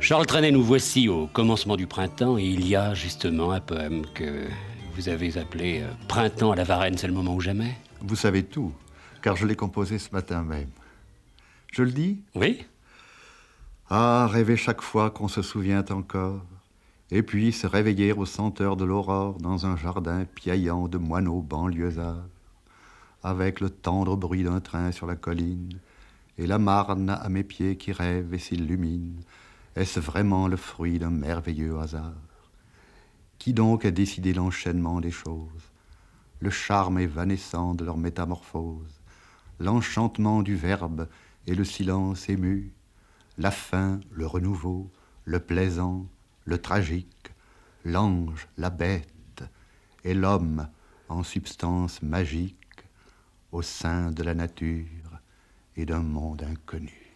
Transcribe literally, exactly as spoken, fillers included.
Charles Trenet, nous voici au commencement du printemps et il y a justement un poème que vous avez appelé euh, « Printemps à la Varenne, c'est le moment ou jamais ». Vous savez tout, car je l'ai composé ce matin même. Je le dis? Oui. Ah, rêver chaque fois qu'on se souvient encore, et puis se réveiller aux senteurs de l'aurore dans un jardin piaillant de moineaux banlieusards, avec le tendre bruit d'un train sur la colline, et la Marne à mes pieds qui rêve et s'illumine. Est-ce vraiment le fruit d'un merveilleux hasard? Qui donc a décidé l'enchaînement des choses, le charme évanescent de leur métamorphose, l'enchantement du verbe et le silence ému, la fin, le renouveau, le plaisant, le tragique, l'ange, la bête, et l'homme en substance magique au sein de la nature et d'un monde inconnu.